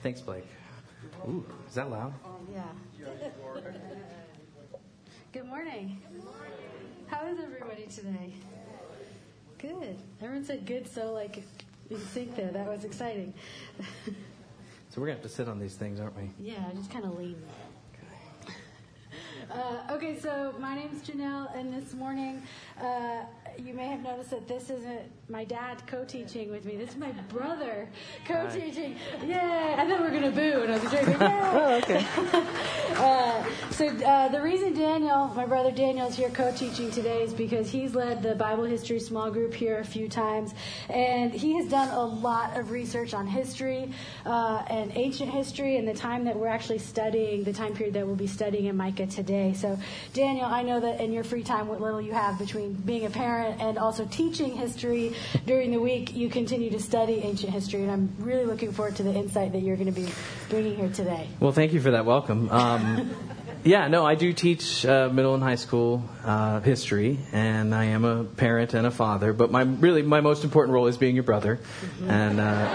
Thanks, Blake. Ooh, is that loud? Yeah. Good morning. How is everybody today? Good. Everyone said good, so in sync there. That was exciting. So we're going to have to sit on these things, aren't we? Yeah, just kind of lean. Okay, so my name's Janelle, and this morning you may have noticed that this isn't my dad co-teaching with me. This is my brother co-teaching. Right. Yay! I thought we were going to boo, and I was joking. Oh, okay. So the reason my brother Daniel, is here co-teaching today is because he's led the Bible history small group here a few times, and he has done a lot of research on history and ancient history and the time that we're actually studying, the time period that we'll be studying in Micah today. So, Daniel, I know that in your free time, what little you have between being a parent and also teaching history during the week, you continue to study ancient history, and I'm really looking forward to the insight that you're going to be bringing here today. Well, thank you for that welcome. I do teach middle and high school history, and I am a parent and a father, but my most important role is being your brother, and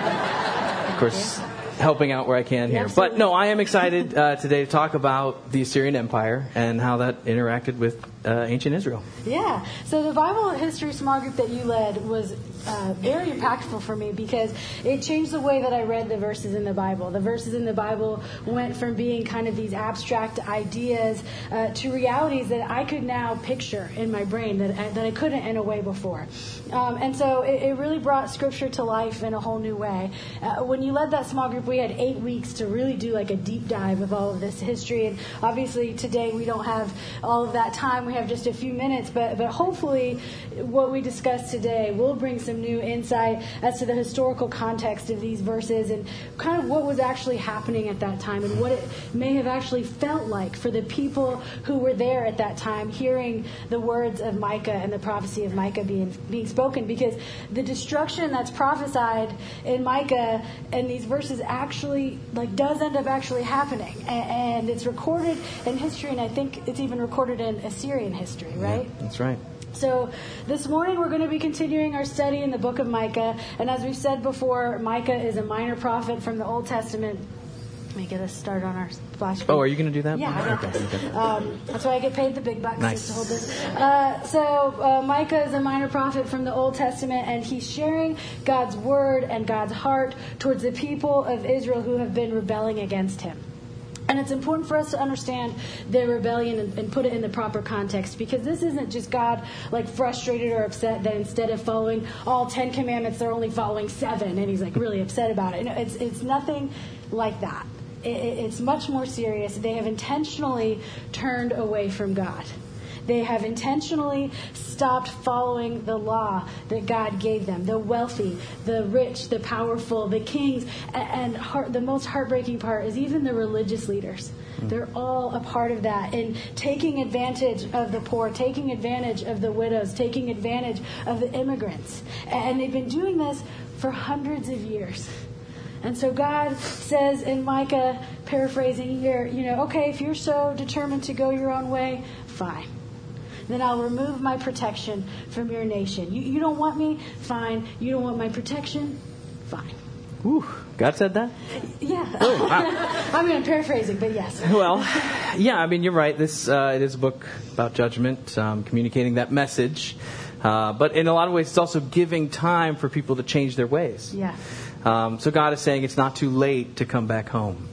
of course, helping out where I can here. Absolutely. But no, I am excited today to talk about the Assyrian Empire and how that interacted with ancient Israel. Yeah. So the Bible history small group that you led was very impactful for me because it changed the way that I read the verses in the Bible. The verses in the Bible went from being kind of these abstract ideas to realities that I could now picture in my brain that I couldn't in a way before. And so it really brought Scripture to life in a whole new way. When you led that small group, we had 8 weeks to really do a deep dive of all of this history. And obviously today we don't have all of that time. We have just a few minutes, but hopefully what we discuss today will bring some new insight as to the historical context of these verses and kind of what was actually happening at that time and what it may have actually felt like for the people who were there at that time hearing the words of Micah and the prophecy of Micah being spoken, because the destruction that's prophesied in Micah and these verses actually does end up actually happening, and it's recorded in history, and I think it's even recorded in Assyrian history, right? Yeah, that's right. So this morning we're going to be continuing our study in the book of Micah, and as we've said before, Micah is a minor prophet from the Old Testament. Let me get us started on our splash screen. Oh, are you going to do that? Yeah, I got this. That's why I get paid the big bucks nice. To hold this. So Micah is a minor prophet from the Old Testament, and he's sharing God's word and God's heart towards the people of Israel who have been rebelling against him. And it's important for us to understand their rebellion and put it in the proper context, because this isn't just God frustrated or upset that instead of following all 10 commandments, they're only following 7, and he's really upset about it. No, it's nothing like that. It's much more serious. They have intentionally turned away from God. They have intentionally stopped following the law that God gave them. The wealthy, the rich, the powerful, the kings, and the most heartbreaking part is even the religious leaders. They're all a part of that. And taking advantage of the poor, taking advantage of the widows, taking advantage of the immigrants. And they've been doing this for hundreds of years. And so God says in Micah, paraphrasing here, okay, if you're so determined to go your own way, fine. Then I'll remove my protection from your nation. You don't want me? Fine. You don't want my protection? Fine. Ooh, God said that? Yeah. Oh, wow. I'm paraphrasing, but yes. Well, yeah, you're right. This it is a book about judgment, communicating that message. But in a lot of ways, it's also giving time for people to change their ways. Yeah. So God is saying it's not too late to come back home.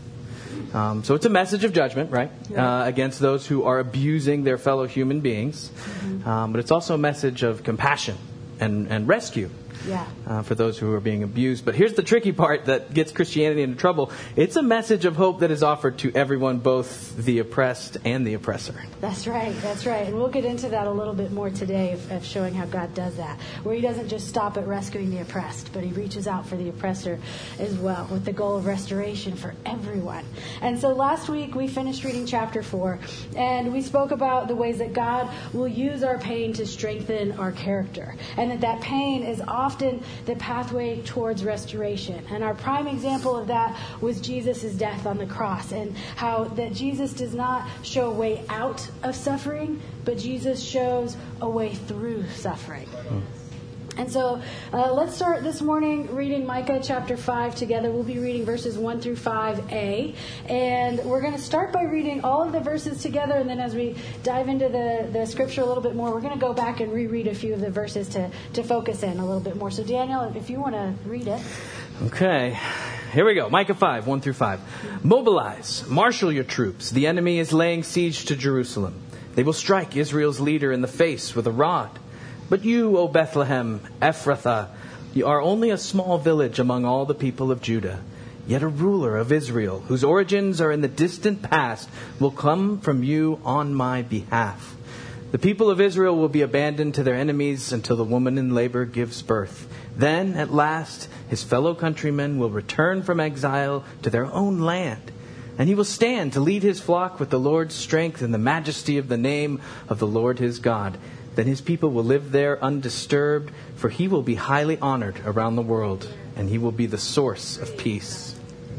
So it's a message of judgment, right, against those who are abusing their fellow human beings. But it's also a message of compassion and rescue. For those who are being abused. But here's the tricky part that gets Christianity into trouble. It's a message of hope that is offered to everyone, both the oppressed and the oppressor. That's right. And we'll get into that a little bit more today of showing how God does that, where he doesn't just stop at rescuing the oppressed, but he reaches out for the oppressor as well, with the goal of restoration for everyone. And so last week we finished reading chapter 4, and we spoke about the ways that God will use our pain to strengthen our character, and that pain is often the pathway towards restoration. And our prime example of that was Jesus' death on the cross, and how that Jesus does not show a way out of suffering, but Jesus shows a way through suffering. And so let's start this morning reading Micah chapter 5 together. We'll be reading verses 1 through 5a. And we're going to start by reading all of the verses together. And then as we dive into the scripture a little bit more, we're going to go back and reread a few of the verses to focus in a little bit more. So Daniel, if you want to read it. Okay. Here we go. Micah 5, 1 through 5. Mobilize, marshal your troops. The enemy is laying siege to Jerusalem. They will strike Israel's leader in the face with a rod. But you, O Bethlehem, Ephrathah, you are only a small village among all the people of Judah. Yet a ruler of Israel, whose origins are in the distant past, will come from you on my behalf. The people of Israel will be abandoned to their enemies until the woman in labor gives birth. Then, at last, his fellow countrymen will return from exile to their own land. And he will stand to lead his flock with the Lord's strength and the majesty of the name of the Lord his God. Then his people will live there undisturbed, for he will be highly honored around the world, and he will be the source of peace.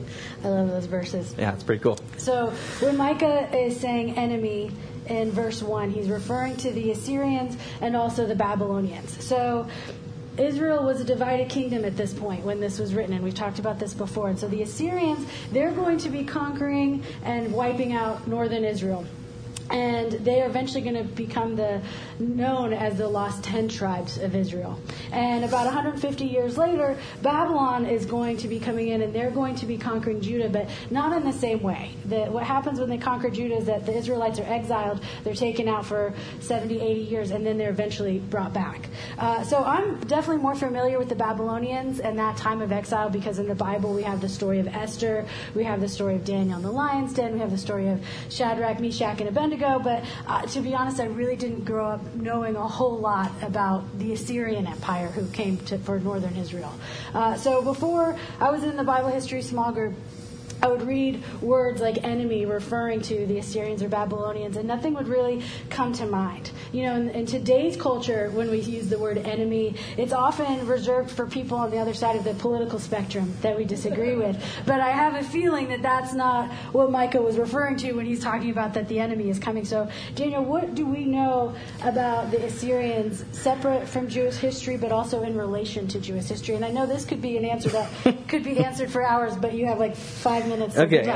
I love those verses. Yeah, it's pretty cool. So when Micah is saying enemy in verse 1, he's referring to the Assyrians and also the Babylonians. So Israel was a divided kingdom at this point when this was written, and we've talked about this before. And so the Assyrians, they're going to be conquering and wiping out northern Israel. And they are eventually going to become known as the lost 10 tribes of Israel. And about 150 years later, Babylon is going to be coming in, and they're going to be conquering Judah, but not in the same way. What happens when they conquer Judah is that the Israelites are exiled, they're taken out for 70, 80 years, and then they're eventually brought back. So I'm definitely more familiar with the Babylonians and that time of exile, because in the Bible we have the story of Esther, we have the story of Daniel in the lion's den, we have the story of Shadrach, Meshach, and Abednego. But to be honest, I really didn't grow up knowing a whole lot about the Assyrian Empire who came for northern Israel. So before I was in the Bible history small group, I would read words like enemy referring to the Assyrians or Babylonians, and nothing would really come to mind. You know, in today's culture, when we use the word enemy, it's often reserved for people on the other side of the political spectrum that we disagree with. But I have a feeling that that's not what Micah was referring to when he's talking about that the enemy is coming. So, Daniel, what do we know about the Assyrians separate from Jewish history, but also in relation to Jewish history? And I know this could be an answer that could be answered for hours, but you have like 5 minutes. Okay.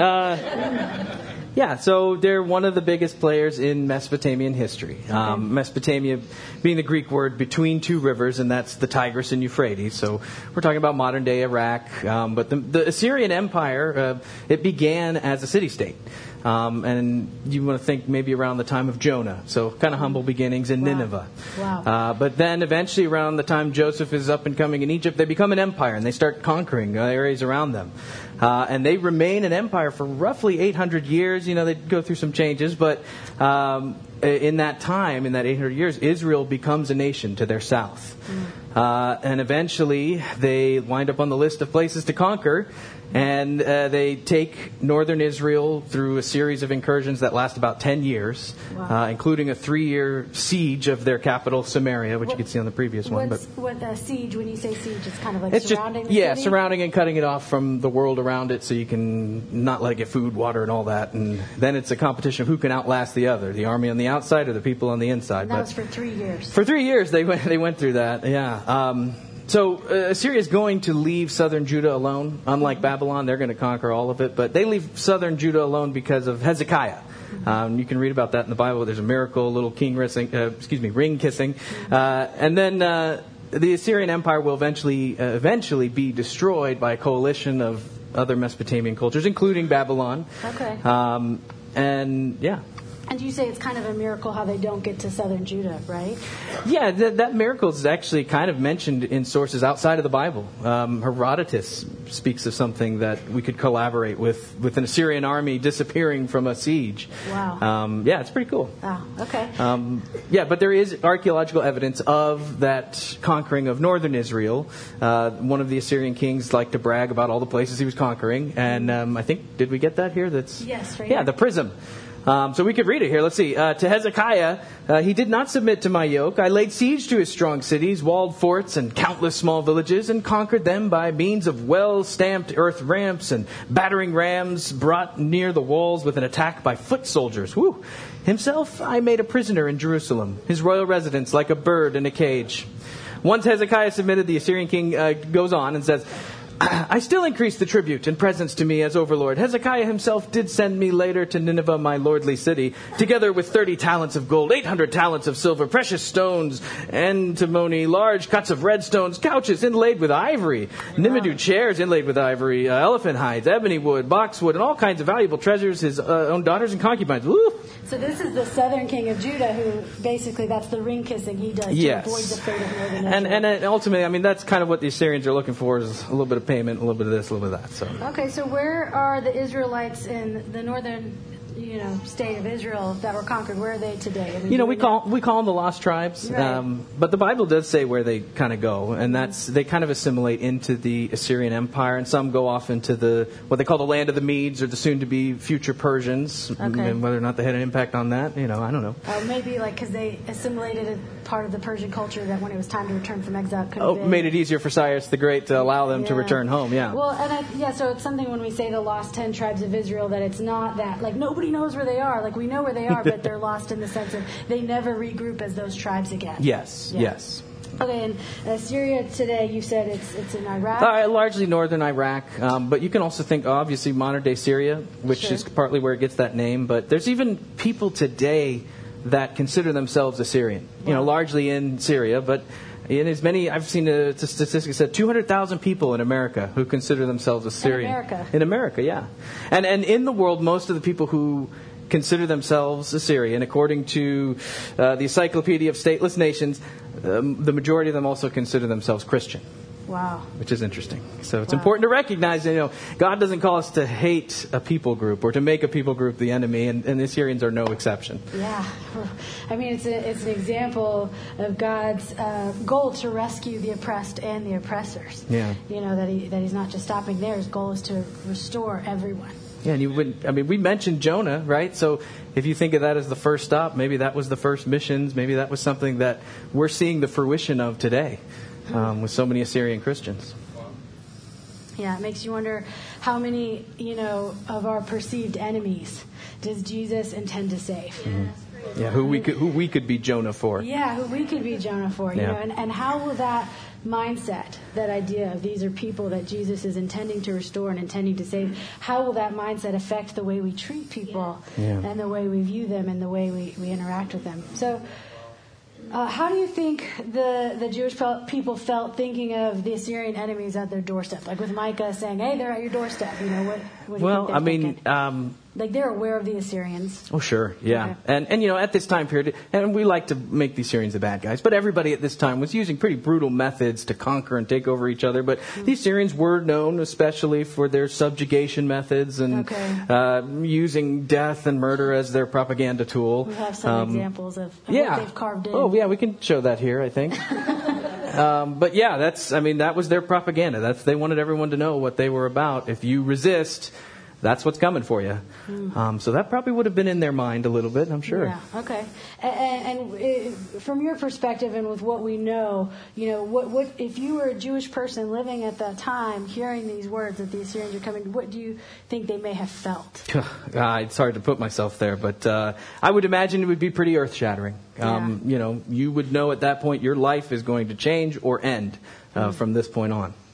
Yeah, so they're one of the biggest players in Mesopotamian history. Mesopotamia being the Greek word between two rivers, and that's the Tigris and Euphrates. So we're talking about modern-day Iraq. But the Assyrian Empire, it began as a city-state. And you want to think maybe around the time of Jonah. So kind of humble beginnings in Nineveh. Wow. But then eventually around the time Joseph is up and coming in Egypt, they become an empire, and they start conquering areas around them. And they remain an empire for roughly 800 years. You know, they go through some changes, but in that time, in that 800 years, Israel becomes a nation to their south. And eventually they wind up on the list of places to conquer. And they take northern Israel through a series of incursions that last about 10 years, including a 3-year siege of their capital, Samaria, which you could see on the previous one. What siege, when you say siege, it's kind of like surrounding the city? Surrounding and cutting it off from the world around it so you can not let it get food, water, and all that. And then it's a competition of who can outlast the other, the army on the outside or the people on the inside. And that was for 3 years. For 3 years, they went through that, yeah. So Assyria is going to leave southern Judah alone. Unlike Babylon, they're going to conquer all of it. But they leave southern Judah alone because of Hezekiah. You can read about that in the Bible. There's a miracle, a little ring kissing. And then the Assyrian Empire will eventually be destroyed by a coalition of other Mesopotamian cultures, including Babylon. Okay. And yeah. And you say it's kind of a miracle how they don't get to southern Judah, right? Yeah, that miracle is actually kind of mentioned in sources outside of the Bible. Herodotus speaks of something that we could collaborate with an Assyrian army disappearing from a siege. Wow. Yeah, it's pretty cool. Wow, okay. Yeah, but there is archaeological evidence of that conquering of northern Israel. One of the Assyrian kings liked to brag about all the places he was conquering. And I think, did we get that here? Yes, right here. Yeah, the prism. So we could read it here. Let's see. To Hezekiah, he did not submit to my yoke. I laid siege to his strong cities, walled forts, and countless small villages, and conquered them by means of well-stamped earth ramps and battering rams brought near the walls with an attack by foot soldiers. Woo! Himself I made a prisoner in Jerusalem, his royal residence like a bird in a cage. Once Hezekiah submitted, the Assyrian king goes on and says, I still increase the tribute and presents to me as overlord. Hezekiah himself did send me later to Nineveh, my lordly city, together with 30 talents of gold, 800 talents of silver, precious stones, antimony, large cuts of red stones, couches inlaid with ivory, Nimedu chairs inlaid with ivory, elephant hides, ebony wood, boxwood, and all kinds of valuable treasures, his own daughters and concubines. Woo! So this is the southern king of Judah who basically that's the ring kissing he does to avoid the fate of northern Israel. And ultimately, I mean, that's kind of what the Assyrians are looking for, is a little bit of payment, a little bit of this, a little bit of that. So. Okay, so where are the Israelites in the northern, state of Israel that were conquered? Where are they today? We call them the lost tribes, right. But the Bible does say where they kind of go, and they kind of assimilate into the Assyrian Empire, and some go off into what they call the land of the Medes, or the soon-to-be future Persians. Okay. And whether or not they had an impact on that, I don't know. Maybe because they assimilated a part of the Persian culture that when it was time to return from exile could have been. Made it easier for Cyrus the Great to allow them to return home. Yeah. Well, so it's something when we say the lost 10 tribes of Israel that it's not that nobody knows where they are. We know where they are, but they're lost in the sense of they never regroup as those tribes again. Yes. Yeah. Yes. Okay, and Syria today, you said it's in Iraq? Largely northern Iraq, but you can also think, obviously, modern-day Syria, which is partly where it gets that name. But there's even people today that consider themselves Assyrian, largely in Syria. But in as many, I've seen a statistic said 200,000 people in America who consider themselves Assyrian. In America, yeah. And in the world, most of the people who consider themselves Assyrian, according to the Encyclopedia of Stateless Nations, the majority of them also consider themselves Christian. Wow. Which is interesting. So it's important to recognize, God doesn't call us to hate a people group or to make a people group the enemy, and the Assyrians are no exception. Yeah. I mean, it's an example of God's goal to rescue the oppressed and the oppressors. Yeah. That He's not just stopping there. His goal is to restore everyone. Yeah, and we mentioned Jonah, right? So if you think of that as the first stop, maybe that was the first missions. Maybe that was something that we're seeing the fruition of today with so many Assyrian Christians. Yeah, it makes you wonder how many, of our perceived enemies does Jesus intend to save? Mm-hmm. Yeah, who we could be Jonah for. Yeah, who we could be Jonah for. And how will that mindset, that idea of these are people that Jesus is intending to restore and intending to save, how will that mindset affect the way we treat people and the way we view them and the way we interact with them? So how do you think the Jewish people felt thinking of the Assyrian enemies at their doorstep? Like with Micah saying, hey, they're at your doorstep. What do you think they're thinking? They're aware of the Assyrians. Oh, sure, yeah. Okay. And at this time period, and we like to make the Assyrians the bad guys, but everybody at this time was using pretty brutal methods to conquer and take over each other. But the Assyrians were known especially for their subjugation methods and using death and murder as their propaganda tool. We have some examples of what they've carved in. Oh, yeah, we can show that here, I think. But yeah, that was their propaganda. They wanted everyone to know what they were about. If you resist, that's what's coming for you. So that probably would have been in their mind a little bit, I'm sure. Yeah, okay. And from your perspective and with what we know, what if you were a Jewish person living at that time, hearing these words that the Assyrians are coming, what do you think they may have felt? It's hard to put myself there, but I would imagine it would be pretty earth-shattering. You would know at that point your life is going to change or end from this point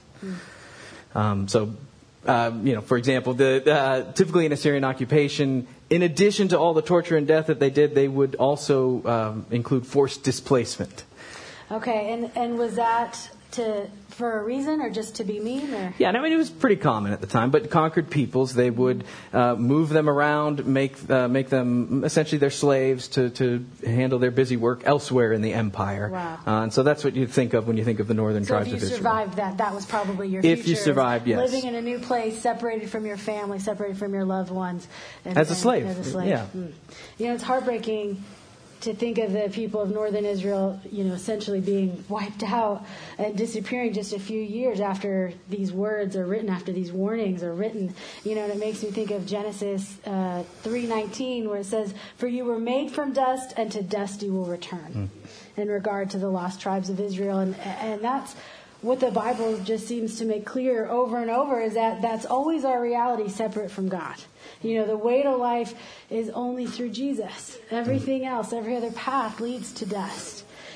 on. For example, typically in Assyrian occupation, in addition to all the torture and death that they did, they would also include forced displacement. Okay, and was that for a reason or just to be mean? Or? Yeah, it was pretty common at the time. But conquered peoples, they would move them around, make them essentially their slaves to handle their busy work elsewhere in the empire. Wow. And so that's what you think of when you think of the northern tribes of Israel. So if you survived that was probably your future. If you survived, yes. Living in a new place, separated from your family, separated from your loved ones. As a slave. Yeah. It's heartbreaking to think of the people of northern Israel, essentially being wiped out and disappearing just a few years after these words are written, after these warnings are written. And it makes me think of Genesis 3:19, where it says, "For you were made from dust, and to dust you will return." In regard to the lost tribes of Israel, and that's what the Bible just seems to make clear over and over, is that that's always our reality separate from God. The way to life is only through Jesus. Everything else, every other path leads to dust.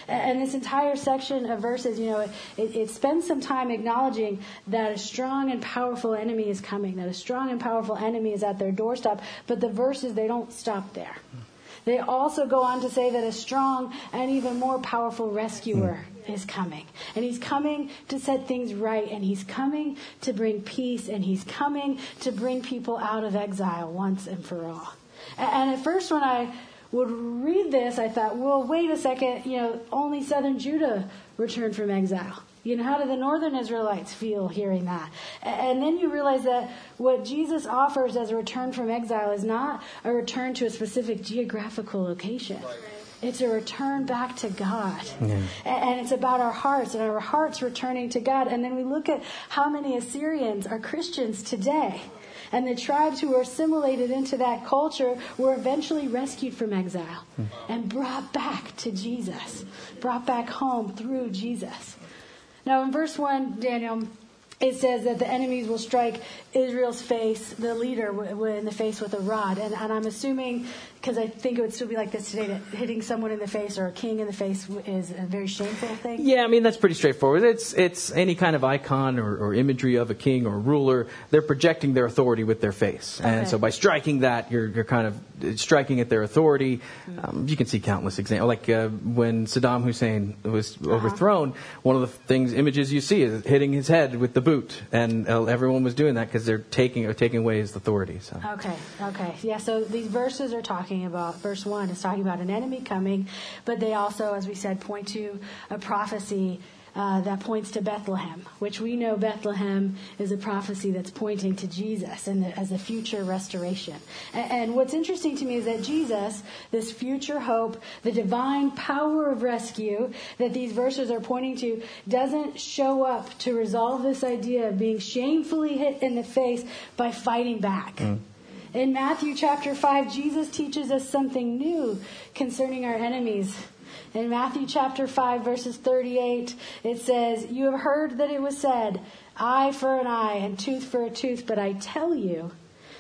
And this entire section of verses, it spends some time acknowledging that a strong and powerful enemy is coming, that a strong and powerful enemy is at their doorstep. But the verses, they don't stop there. They also go on to say that a strong and even more powerful rescuer is coming. And he's coming to set things right. And he's coming to bring peace. And he's coming to bring people out of exile once and for all. And at first when I would read this, I thought, well, wait a second, only southern Judah returned from exile. How do the northern Israelites feel hearing that? And then you realize that what Jesus offers as a return from exile is not a return to a specific geographical location. It's a return back to God. Yeah. And it's about our hearts and our hearts returning to God. And then we look at how many Assyrians are Christians today. And the tribes who were assimilated into that culture were eventually rescued from exile and brought back to Jesus, brought back home through Jesus. Now in verse 1, Daniel, it says that the enemies will strike Israel's face, the leader in the face with a rod. And I'm assuming, because I think it would still be like this today, that hitting someone in the face or a king in the face is a very shameful thing. Yeah, that's pretty straightforward. It's any kind of icon or imagery of a king or a ruler. They're projecting their authority with their face. Okay. And so by striking that, you're kind of striking at their authority. You can see countless examples. Like when Saddam Hussein was overthrown, one of the images you see is hitting his head with the boot. And everyone was doing that because they're taking away his authority. So. Okay. Yeah, so these verses are talking about, verse 1 is talking about an enemy coming, but they also, as we said, point to a prophecy that points to Bethlehem, which we know Bethlehem is a prophecy that's pointing to Jesus and as a future restoration. And what's interesting to me is that Jesus, this future hope, the divine power of rescue that these verses are pointing to, doesn't show up to resolve this idea of being shamefully hit in the face by fighting back. In Matthew chapter 5, Jesus teaches us something new concerning our enemies. In Matthew chapter 5, verses 38, it says, "You have heard that it was said, eye for an eye and tooth for a tooth, but I tell you,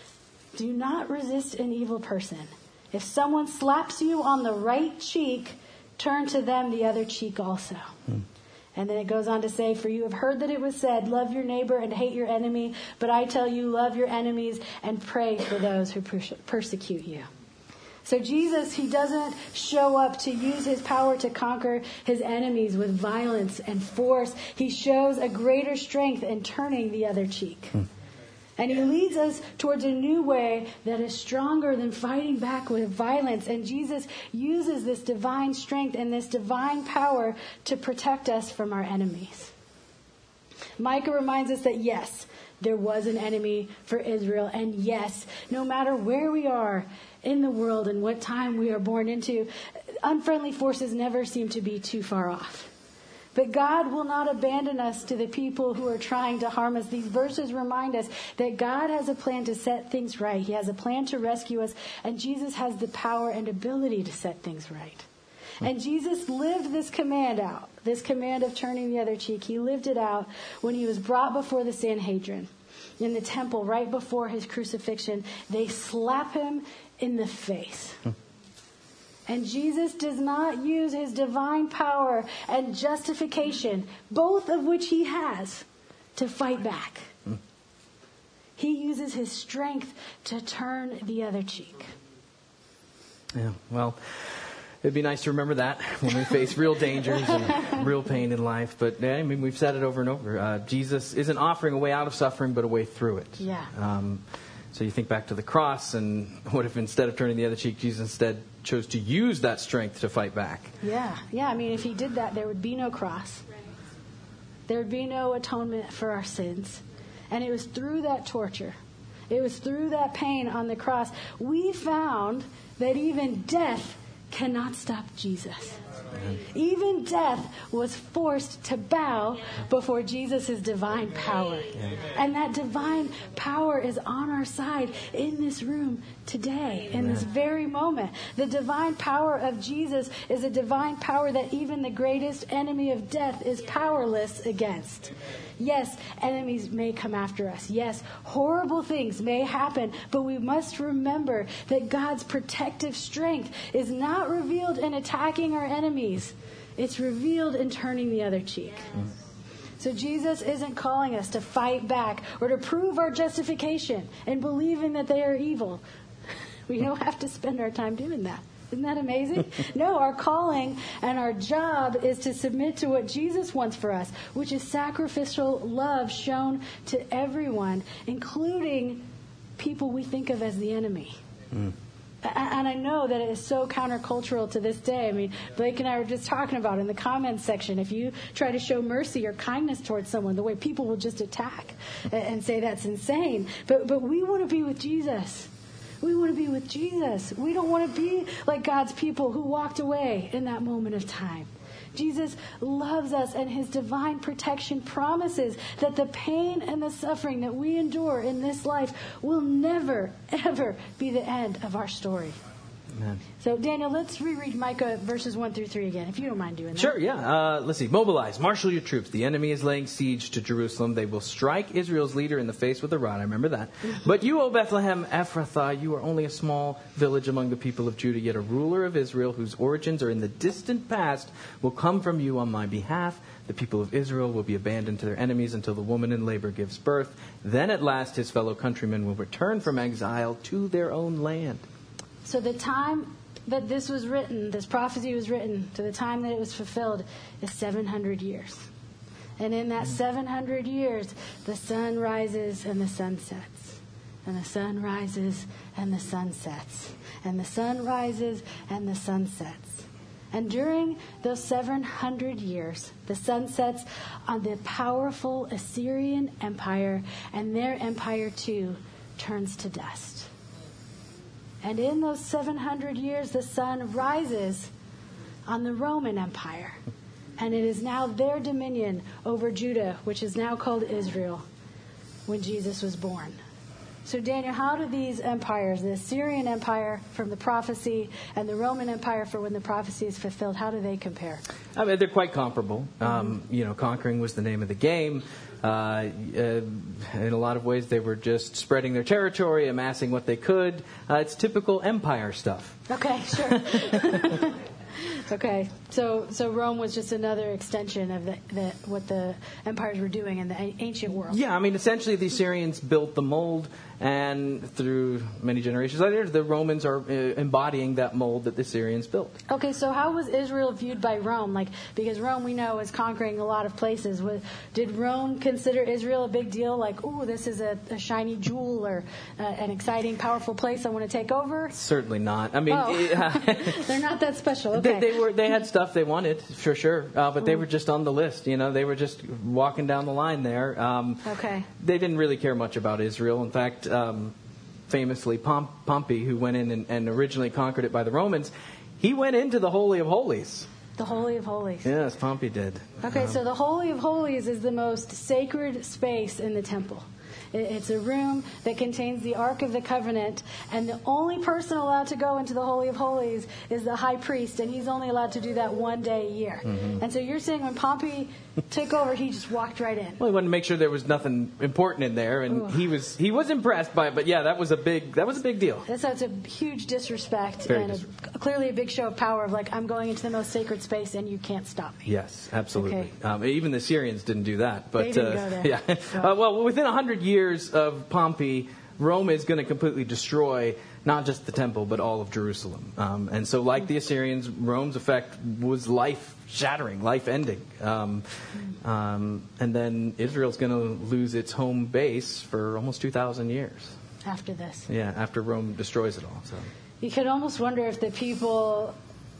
do not resist an evil person. If someone slaps you on the right cheek, turn to them the other cheek also." And then it goes on to say, "For you have heard that it was said, love your neighbor and hate your enemy, but I tell you, love your enemies and pray for those who persecute you." So Jesus, he doesn't show up to use his power to conquer his enemies with violence and force. He shows a greater strength in turning the other cheek. And he leads us towards a new way that is stronger than fighting back with violence. And Jesus uses this divine strength and this divine power to protect us from our enemies. Micah reminds us that yes, there was an enemy for Israel. And yes, no matter where we are in the world and what time we are born into, unfriendly forces never seem to be too far off. But God will not abandon us to the people who are trying to harm us. These verses remind us that God has a plan to set things right. He has a plan to rescue us, and Jesus has the power and ability to set things right. And Jesus lived this command out, this command of turning the other cheek. He lived it out when he was brought before the Sanhedrin in the temple right before his crucifixion. They slap him in the face. And Jesus does not use his divine power and justification, both of which he has, to fight back. He uses his strength to turn the other cheek. Yeah, well, it'd be nice to remember that when we face real dangers and real pain in life. But we've said it over and over. Jesus isn't offering a way out of suffering, but a way through it. Yeah. So you think back to the cross, and what if instead of turning the other cheek, Jesus instead chose to use that strength to fight back? Yeah. If he did that, there would be no cross. There would be no atonement for our sins. And it was through that torture, it was through that pain on the cross, we found that even death cannot stop Jesus. Even death was forced to bow before Jesus' divine power. And that divine power is on our side in this room today, in this very moment. The divine power of Jesus is a divine power that even the greatest enemy of death is powerless against. Yes, enemies may come after us. Yes, horrible things may happen, but we must remember that God's protective strength is not revealed in attacking our enemies. It's revealed in turning the other cheek. So Jesus isn't calling us to fight back or to prove our justification and believing that they are evil. We don't have to spend our time doing that. Isn't that amazing? No, our calling and our job is to submit to what Jesus wants for us, which is sacrificial love shown to everyone, including people we think of as the enemy. And I know that it is so countercultural to this day. I mean, Blake and I were just talking about in the comments section, if you try to show mercy or kindness towards someone, the way people will just attack and say that's insane. But we want to be with Jesus. We want to be with Jesus. We don't want to be like God's people who walked away in that moment of time. Jesus loves us, and his divine protection promises that the pain and the suffering that we endure in this life will never, ever be the end of our story. Amen. So, Daniel, let's reread Micah verses 1 through 3 again, if you don't mind doing that. Sure, yeah. Let's see. Mobilize, marshal your troops. The enemy is laying siege to Jerusalem. They will strike Israel's leader in the face with a rod. I remember that. But you, O Bethlehem Ephrathah, you are only a small village among the people of Judah, yet a ruler of Israel whose origins are in the distant past will come from you on my behalf. The people of Israel will be abandoned to their enemies until the woman in labor gives birth. Then at last his fellow countrymen will return from exile to their own land. So the time that this was written, this prophecy was written, to the time that it was fulfilled is 700 years. And in that 700 years, the sun rises and the sun sets. And the sun rises and the sun sets. And the sun rises and the sun sets. And during those 700 years, the sun sets on the powerful Assyrian Empire, and their empire too turns to dust. And in those 700 years, the sun rises on the Roman Empire. And it is now their dominion over Judah, which is now called Israel, when Jesus was born. So, Daniel, how do these empires, the Assyrian Empire from the prophecy and the Roman Empire for when the prophecy is fulfilled, how do they compare? I mean, they're quite comparable. Conquering was the name of the game. In a lot of ways, they were just spreading their territory, amassing what they could. It's typical empire stuff. Okay, sure. Okay, so Rome was just another extension of what the empires were doing in the ancient world. Yeah, I mean, essentially the Assyrians built the mold, and through many generations later, the Romans are embodying that mold that the Assyrians built. Okay, so how was Israel viewed by Rome? Because Rome, we know, is conquering a lot of places. Did Rome consider Israel a big deal? Like, ooh, this is a shiny jewel or an exciting, powerful place I want to take over? Certainly not. I mean, they're not that special. Okay. They had stuff they wanted, for sure, but they were just on the list. They were just walking down the line there. Okay. They didn't really care much about Israel. In fact, famously, Pompey, who went in and originally conquered it by the Romans, he went into the Holy of Holies. The Holy of Holies. Yes, Pompey did. Okay, so the Holy of Holies is the most sacred space in the temple. It's a room that contains the Ark of the Covenant, and the only person allowed to go into the Holy of Holies is the high priest, and he's only allowed to do that one day a year. Mm-hmm. And so you're saying when Pompey took over, he just walked right in. Well, he wanted to make sure there was nothing important in there, and he was impressed by it. But yeah, that was a big deal. So it's a huge disrespect, and clearly a big show of power of I'm going into the most sacred space, and you can't stop me. Yes, absolutely. Okay. Even the Syrians didn't do that. But they didn't go there. Yeah. Well, within 100 years of Pompey, Rome is going to completely destroy not just the temple, but all of Jerusalem. And so, like the Assyrians, Rome's effect was life-shattering, life-ending. And then Israel's going to lose its home base for almost 2,000 years. After this. Yeah, after Rome destroys it all. So you could almost wonder if the people...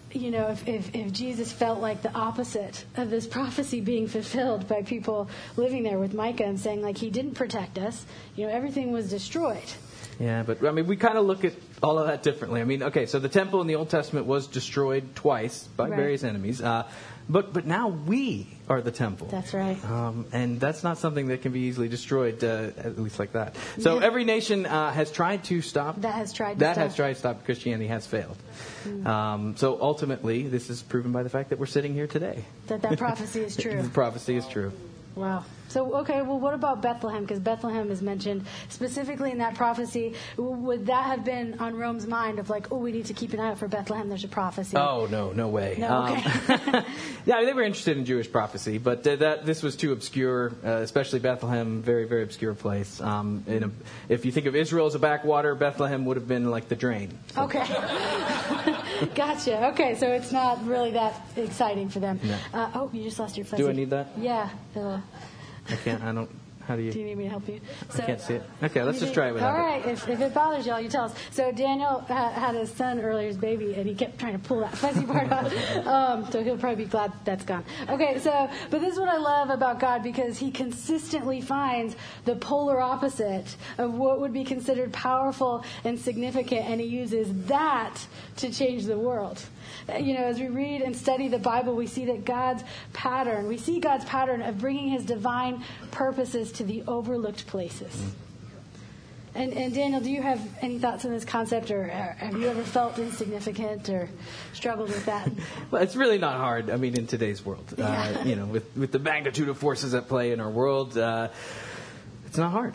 if Jesus felt like the opposite of this prophecy being fulfilled by people living there with Micah and saying, he didn't protect us, everything was destroyed. Yeah, but I mean, we kind of look at all of that differently. I mean, okay, so the temple in the Old Testament was destroyed twice by various enemies. But now we are the temple. That's right. And that's not something that can be easily destroyed, at least like that. So every nation has tried to stop. That has tried to stop Christianity, has failed. So ultimately, this is proven by the fact that we're sitting here today. That prophecy is true. The prophecy is true. Wow. So, okay, well, what about Bethlehem? Because Bethlehem is mentioned specifically in that prophecy. Would that have been on Rome's mind of like, oh, we need to keep an eye out for Bethlehem? There's a prophecy. Oh, no way. No, okay. Yeah, they were interested in Jewish prophecy, but this was too obscure, especially Bethlehem, very, very obscure place. If you think of Israel as a backwater, Bethlehem would have been like the drain. So. Okay. Gotcha. Okay, so it's not really that exciting for them. No. You just lost your fuzzy. Do I need that? Yeah. I can't. I don't. How do you? Do you need me to help you? I can't see it. Okay, let's just try it without it. All right. If it bothers y'all, you tell us. So Daniel had his son earlier, his baby, and he kept trying to pull that fuzzy part off. So he'll probably be glad that's gone. Okay. But this is what I love about God, because He consistently finds the polar opposite of what would be considered powerful and significant, and He uses that to change the world. As we read and study the Bible, we see God's pattern of bringing His divine purposes to the overlooked places. And Daniel, do you have any thoughts on this concept, or have you ever felt insignificant or struggled with that? Well, it's really not hard. I mean, in today's world, with the magnitude of forces at play in our world, it's not hard.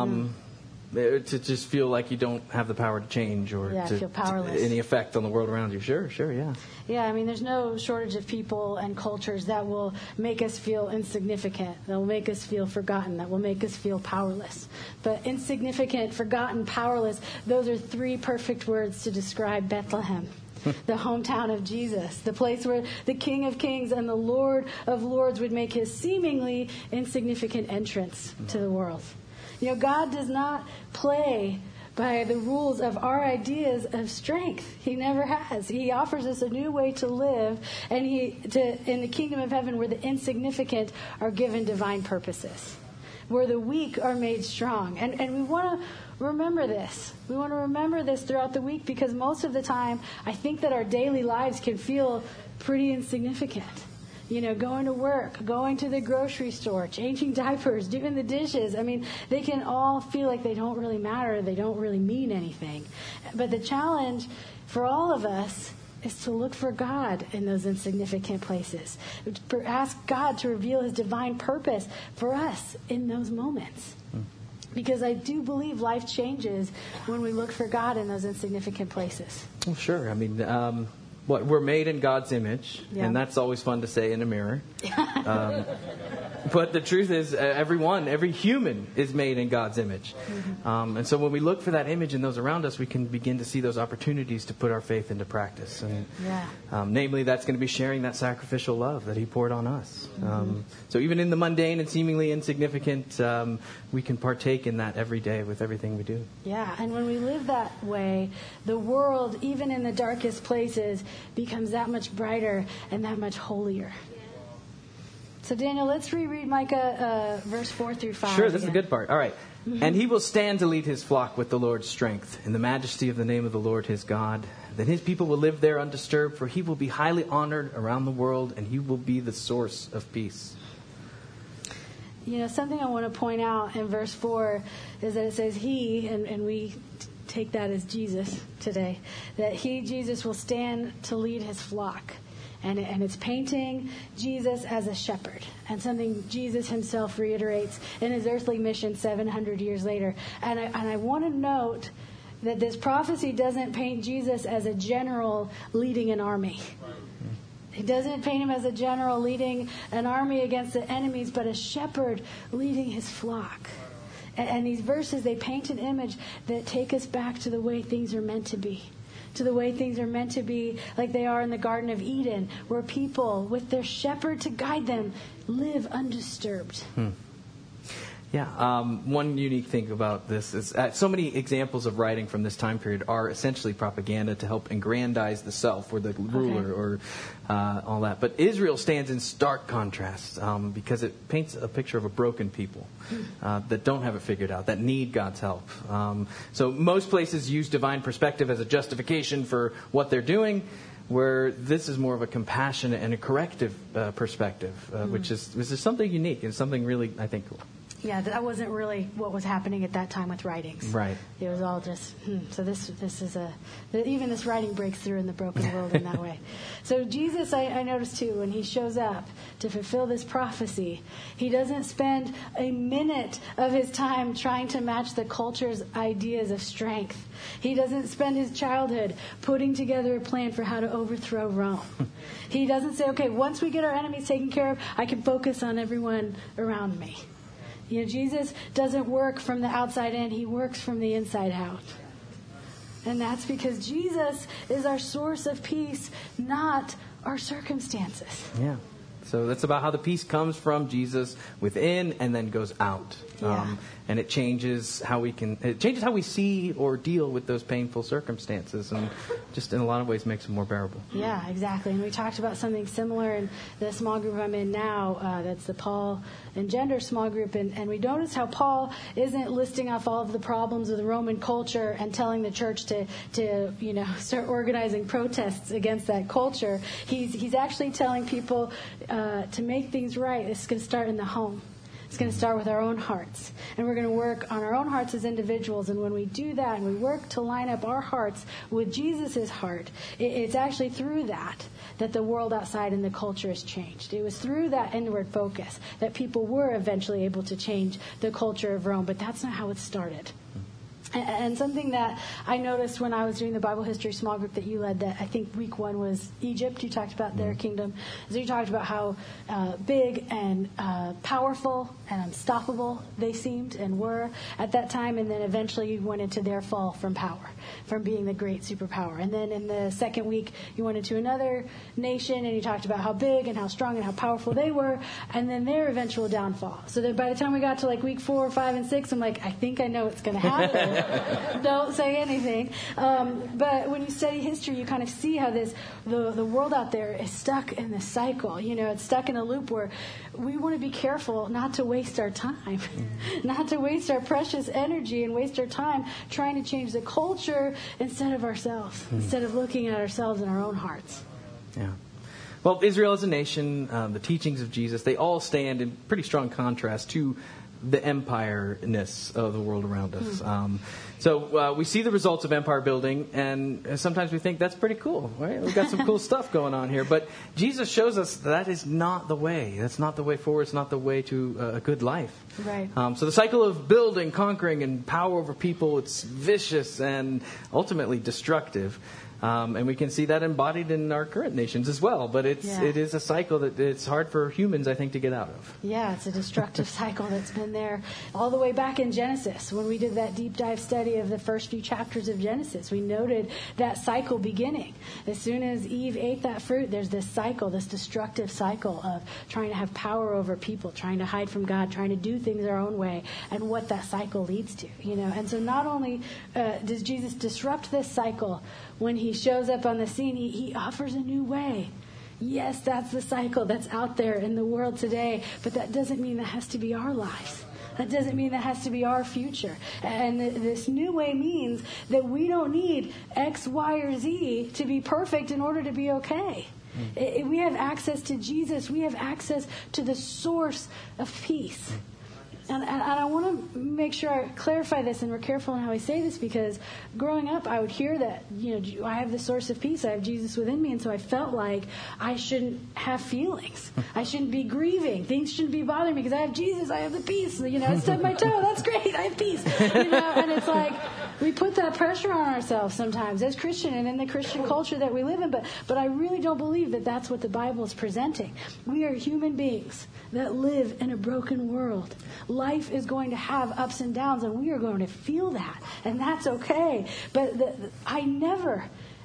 To just feel like you don't have the power to change or to feel powerless. Any effect on the world around you. Sure, yeah. Yeah, I mean, there's no shortage of people and cultures that will make us feel insignificant, that will make us feel forgotten, that will make us feel powerless. But insignificant, forgotten, powerless, those are three perfect words to describe Bethlehem. The hometown of Jesus, the place where the King of Kings and the Lord of Lords would make His seemingly insignificant entrance to the world. God does not play by the rules of our ideas of strength. He never has. He offers us a new way to live, and in the kingdom of heaven, where the insignificant are given divine purposes, where the weak are made strong. And we want to remember this. We want to remember this throughout the week, because most of the time, I think that our daily lives can feel pretty insignificant. Going to work, going to the grocery store, changing diapers, doing the dishes. I mean, they can all feel like they don't really matter. They don't really mean anything. But the challenge for all of us is to look for God in those insignificant places. Ask God to reveal His divine purpose for us in those moments. Because I do believe life changes when we look for God in those insignificant places. Well, sure. I mean, we're made in God's image, and that's always fun to say in a mirror. But the truth is, every human is made in God's image. Mm-hmm. And so when we look for that image in those around us, we can begin to see those opportunities to put our faith into practice. And namely, that's going to be sharing that sacrificial love that He poured on us. Mm-hmm. So even in the mundane and seemingly insignificant, we can partake in that every day with everything we do. Yeah, and when we live that way, the world, even in the darkest places, becomes that much brighter and that much holier. So, Daniel, let's reread Micah verse 4 through 5. Sure, this is the good part. All right. Mm-hmm. And he will stand to lead his flock with the Lord's strength, in the majesty of the name of the Lord his God. Then his people will live there undisturbed, for he will be highly honored around the world, and he will be the source of peace. Something I want to point out in verse 4 is that it says he, and we take that as Jesus today, that Jesus, will stand to lead his flock. And it's painting Jesus as a shepherd, and something Jesus himself reiterates in his earthly mission 700 years later. And I want to note that this prophecy doesn't paint Jesus as a general leading an army. It doesn't paint him as a general leading an army against the enemies, but a shepherd leading his flock. And these verses, they paint an image that take us back to the way things are meant to be. To the way things are meant to be, like they are in the Garden of Eden, where people, with their shepherd to guide them, live undisturbed. Yeah, one unique thing about this is so many examples of writing from this time period are essentially propaganda to help aggrandize the self or the ruler or all that. But Israel stands in stark contrast because it paints a picture of a broken people that don't have it figured out, that need God's help. So most places use divine perspective as a justification for what they're doing, where this is more of a compassionate and a corrective perspective, which is something unique and something really, I think, cool. Yeah, that wasn't really what was happening at that time with writings. Right. It was all just, so this is even this writing breaks through in the broken world in that way. So Jesus, I noticed too, when he shows up to fulfill this prophecy, he doesn't spend a minute of his time trying to match the culture's ideas of strength. He doesn't spend his childhood putting together a plan for how to overthrow Rome. He doesn't say, okay, once we get our enemies taken care of, I can focus on everyone around me. You know, Jesus doesn't work from the outside in. He works from the inside out. And that's because Jesus is our source of peace, not our circumstances. Yeah. So that's about how the peace comes from Jesus within and then goes out. Yeah. And it changes how we see or deal with those painful circumstances, and just in a lot of ways makes them more bearable. Yeah, exactly. And we talked about something similar in the small group I'm in now. That's the Paul and Gender small group. And we noticed how Paul isn't listing off all of the problems of the Roman culture and telling the church to start organizing protests against that culture. He's actually telling people to make things right. It's going to start in the home. It's going to start with our own hearts. And we're going to work on our own hearts as individuals. And when we do that and we work to line up our hearts with Jesus' heart, it's actually through that the world outside and the culture has changed. It was through that inward focus that people were eventually able to change the culture of Rome. But that's not how it started. And something that I noticed when I was doing the Bible history small group that you led, that I think week 1 was Egypt. You talked about their kingdom. So you talked about how big and powerful and unstoppable they seemed and were at that time. And then eventually you went into their fall from power, from being the great superpower. And then in the second week, you went into another nation and you talked about how big and how strong and how powerful they were, and then their eventual downfall. So that by the time we got to like week 4, 5, and 6, I'm like, I think I know what's going to happen. Don't say anything. But when you study history, you kind of see how the world out there is stuck in this cycle. You know, it's stuck in a loop where we want to be careful not to waste our time, not to waste our precious energy and waste our time trying to change the culture instead of ourselves, instead of looking at ourselves and our own hearts. Yeah. Well, Israel as a nation, the teachings of Jesus, they all stand in pretty strong contrast to the empire-ness of the world around us. So we see the results of empire building, and sometimes we think that's pretty cool, right? We've got some cool stuff going on here. But Jesus shows us that is not the way. That's not the way forward. It's not the way to a good life. Right. So the cycle of building, conquering, and power over people, it's vicious and ultimately destructive. And we can see that embodied in our current nations as well. But it is a cycle that it's hard for humans, I think, to get out of. Yeah, it's a destructive cycle that's been there all the way back in Genesis. When we did that deep dive study of the first few chapters of Genesis, we noted that cycle beginning. As soon as Eve ate that fruit, there's this cycle, this destructive cycle of trying to have power over people, trying to hide from God, trying to do things our own way, and what that cycle leads to. You know, and so not only does Jesus disrupt this cycle when he shows up on the scene, he offers a new way. Yes, that's the cycle that's out there in the world today, but that doesn't mean that has to be our lives. That doesn't mean that has to be our future. And this new way means that we don't need X, Y, or Z to be perfect in order to be okay. We have access to Jesus. We have access to the source of peace. And I want to make sure I clarify this, and we're careful in how we say this, because growing up, I would hear that, I have the source of peace. I have Jesus within me, and so I felt like I shouldn't have feelings. I shouldn't be grieving. Things shouldn't be bothering me because I have Jesus. I have the peace. I stubbed my toe. That's great. I have peace. And it's like we put that pressure on ourselves sometimes as Christian and in the Christian culture that we live in. But I really don't believe that that's what the Bible is presenting. We are human beings that live in a broken world. Life is going to have ups and downs, and we are going to feel that, and that's okay. But I never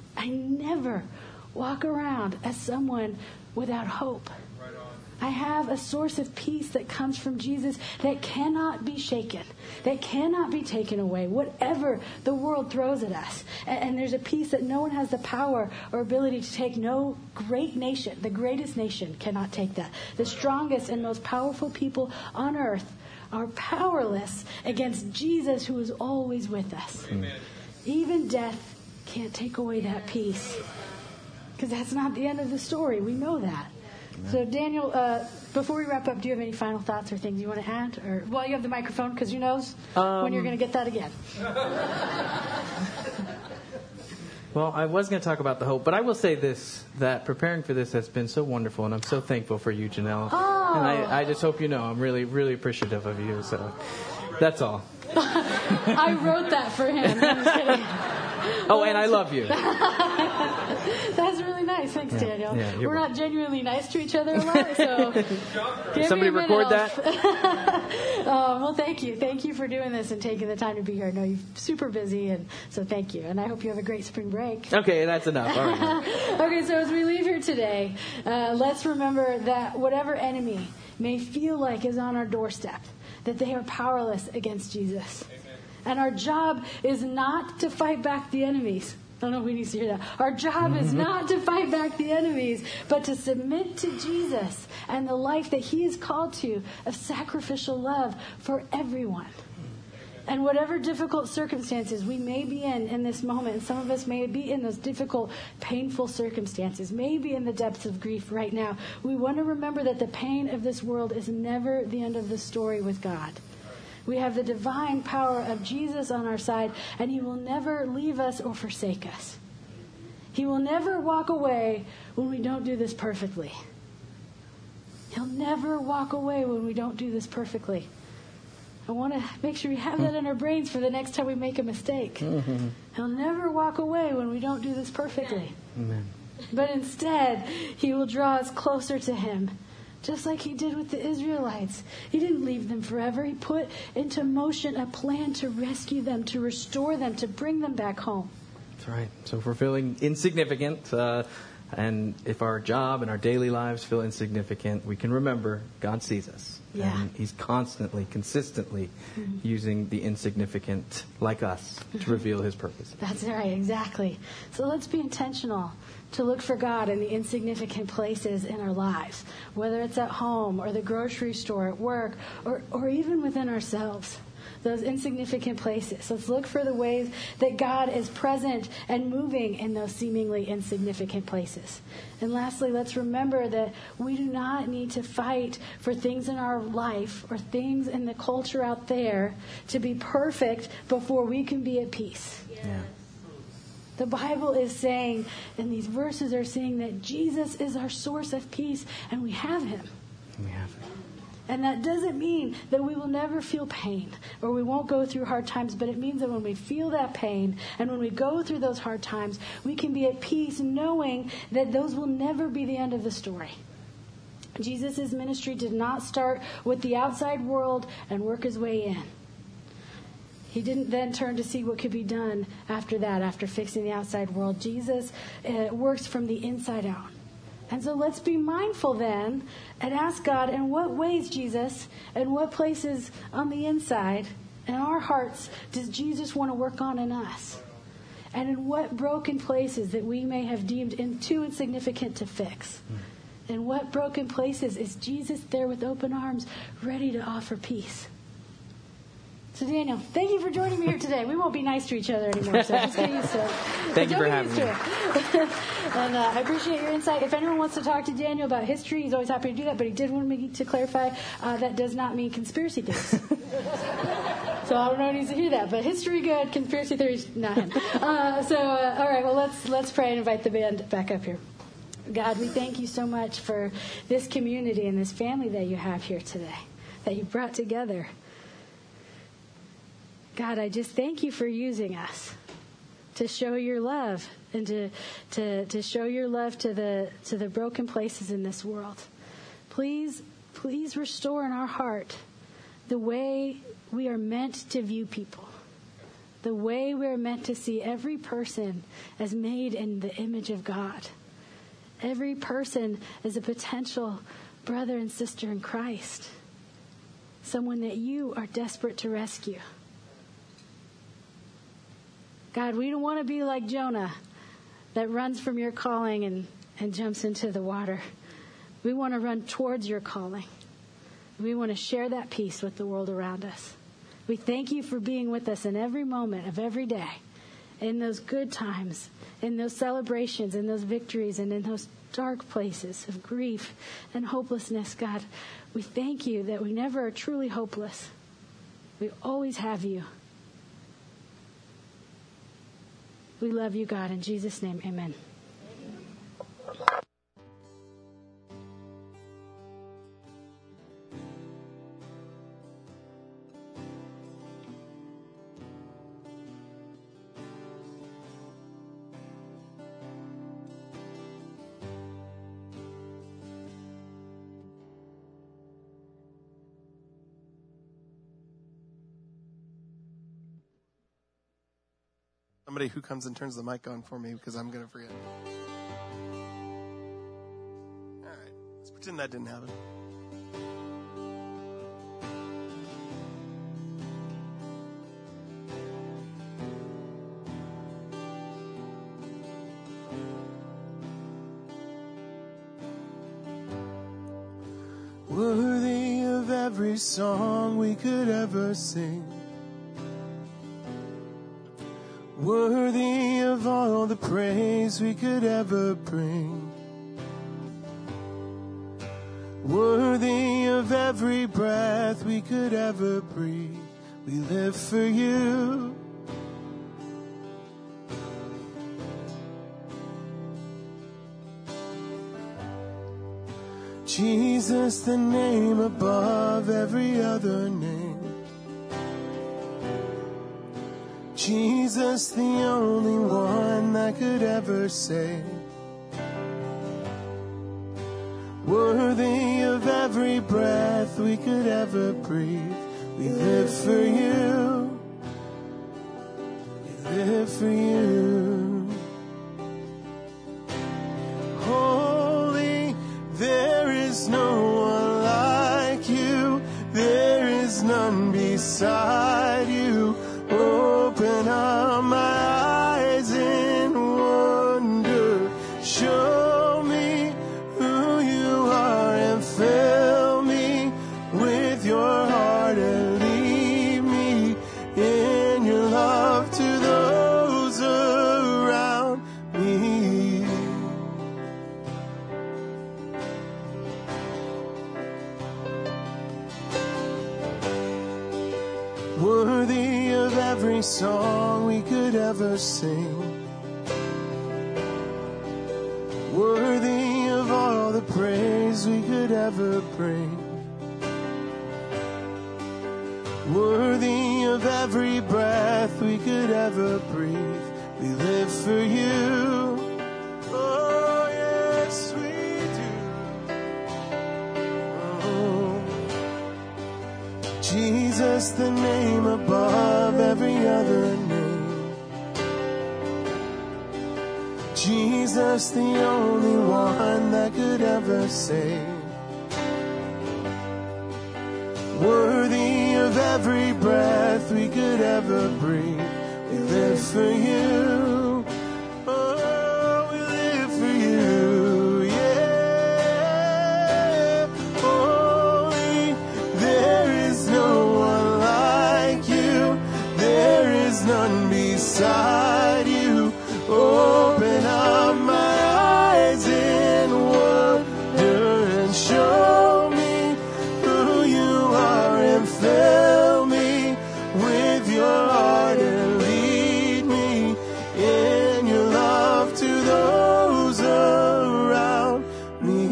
walk around as someone without hope. I have a source of peace that comes from Jesus that cannot be shaken, that cannot be taken away, whatever the world throws at us. And there's a peace that no one has the power or ability to take. No great nation, the greatest nation, cannot take that. The strongest and most powerful people on earth are powerless against Jesus, who is always with us. Amen. Even death can't take away that peace, because that's not the end of the story. We know that. So, Daniel, before we wrap up, do you have any final thoughts or things you want to add? Or, well, you have the microphone, because who knows when you're going to get that again. Well, I was going to talk about the hope, but I will say this, that preparing for this has been so wonderful, and I'm so thankful for you, Janelle. Oh. And I just hope you know I'm really, really appreciative of you. So that's all. I wrote that for him. I'm just kidding. Oh, and I love you. That's really nice. Thanks, Daniel. Yeah, We're not genuinely nice to each other a lot, so give Somebody me a record minute. that? Well, thank you. Thank you for doing this and taking the time to be here. I know you're super busy, and so thank you. And I hope you have a great spring break. Okay, that's enough. All right. Okay, so as we leave here today, let's remember that whatever enemy may feel like is on our doorstep, that they are powerless against Jesus. Amen. And our job is not to fight back the enemies. I don't know if we need to hear that. Our job is not to fight back the enemies, but to submit to Jesus and the life that He is called to of sacrificial love for everyone. And whatever difficult circumstances we may be in this moment, and some of us may be in those difficult, painful circumstances, maybe in the depths of grief right now, we want to remember that the pain of this world is never the end of the story with God. We have the divine power of Jesus on our side, and He will never leave us or forsake us. He will never walk away when we don't do this perfectly. He'll never walk away when we don't do this perfectly. I want to make sure we have that in our brains for the next time we make a mistake. He'll never walk away when we don't do this perfectly. Amen. But instead, He will draw us closer to Him, just like He did with the Israelites. He didn't leave them forever. He put into motion a plan to rescue them, to restore them, to bring them back home. That's right. So if we're feeling insignificant, and if our job and our daily lives feel insignificant, we can remember God sees us. Yeah. And He's constantly, consistently using the insignificant, like us, to reveal His purpose. That's right, exactly. So let's be intentional to look for God in the insignificant places in our lives, whether it's at home or the grocery store, at work, or even within ourselves. Those insignificant places. Let's look for the ways that God is present and moving in those seemingly insignificant places. And lastly, let's remember that we do not need to fight for things in our life or things in the culture out there to be perfect before we can be at peace. Yeah. The Bible is saying, and these verses are saying, that Jesus is our source of peace, and we have Him. We have it. And that doesn't mean that we will never feel pain or we won't go through hard times, but it means that when we feel that pain and when we go through those hard times, we can be at peace knowing that those will never be the end of the story. Jesus' ministry did not start with the outside world and work His way in. He didn't then turn to see what could be done after that, after fixing the outside world. Jesus works from the inside out. And so let's be mindful then and ask God, in what ways, Jesus, and what places on the inside in our hearts does Jesus want to work on in us? And in what broken places that we may have deemed too insignificant to fix? In what broken places is Jesus there with open arms, ready to offer peace? So, Daniel, thank you for joining me here today. We won't be nice to each other anymore, so just get used to it. Thank you for having me. And I appreciate your insight. If anyone wants to talk to Daniel about history, he's always happy to do that, but he did want me to clarify that does not mean conspiracy theories. So I don't know who needs to hear that, but history good, conspiracy theories, not him. All right, well, let's pray and invite the band back up here. God, we thank you so much for this community and this family that you have here today, that you brought together. God, I just thank you for using us to show your love and to show your love to the broken places in this world. Please restore in our heart the way we are meant to view people, the way we are meant to see every person as made in the image of God, every person as a potential brother and sister in Christ, someone that you are desperate to rescue. God, we don't want to be like Jonah that runs from your calling and jumps into the water. We want to run towards your calling. We want to share that peace with the world around us. We thank you for being with us in every moment of every day, in those good times, in those celebrations, in those victories, and in those dark places of grief and hopelessness, God, we thank you that we never are truly hopeless. We always have you. We love you, God. In Jesus' name, amen. Somebody who comes and turns the mic on for me because I'm going to forget. All right, let's pretend that didn't happen. Worthy of every song we could ever sing, worthy of all the praise we could ever bring, worthy of every breath we could ever breathe. We live for you. Jesus, the name above every other name. Jesus, the only one that could ever save. Worthy of every breath we could ever breathe. We live for you. We live for you. Holy, there is no one like you. There is none beside you. Open up my eyes in wonder. Show me who you are and fill me with your heart and lead me in your love to those around me. Worthy of every song we could ever sing, worthy of all the praise we could ever bring, worthy of every breath we could ever breathe. We live for you. Oh, yes, we do. Oh, Jesus, the name above every other name. Jesus, the only one that could ever save. Worthy of every breath we could ever breathe. We live for you. Oh, we live for you. Yeah. Holy, there is no one like you. There is none beside you. Open up my eyes in wonder and show me who you are and fill me with your heart and lead me in your love to those around me.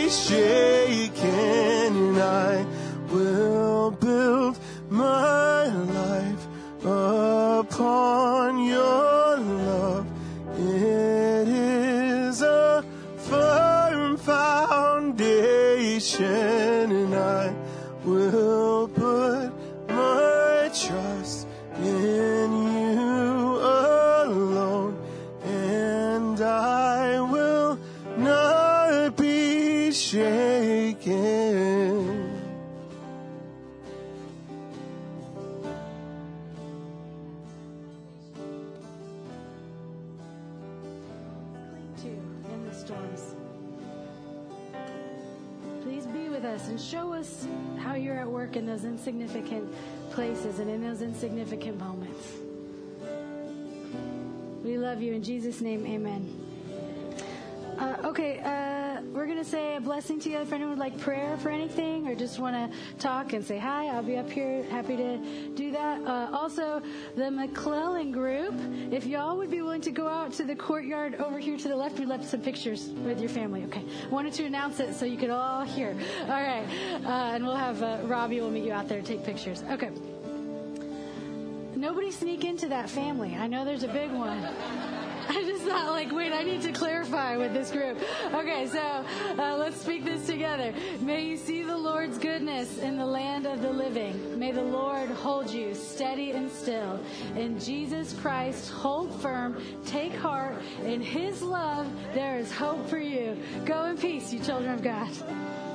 shaken, and I will build my life upon your love. It is a firm foundation, and I will put my trust in you alone, and I will not be shaken. In the storms. Please be with us and show us how you're at work in those insignificant places and in those insignificant moments. We love you. In Jesus' name, amen. We're going to say a blessing to you. If anyone would like prayer for anything or just want to talk and say hi, I'll be up here happy to do that. Also, the McClellan group, if y'all would be willing to go out to the courtyard over here to the left, we left some pictures with your family. Okay. Wanted to announce it so you could all hear. All right. And we'll have Robbie will meet you out there to take pictures. Okay. Nobody sneak into that family. I know there's a big one. I just thought, wait, I need to clarify with this group. Okay, so let's speak this together. May you see the Lord's goodness in the land of the living. May the Lord hold you steady and still. In Jesus Christ, hold firm, take heart. In His love, there is hope for you. Go in peace, you children of God.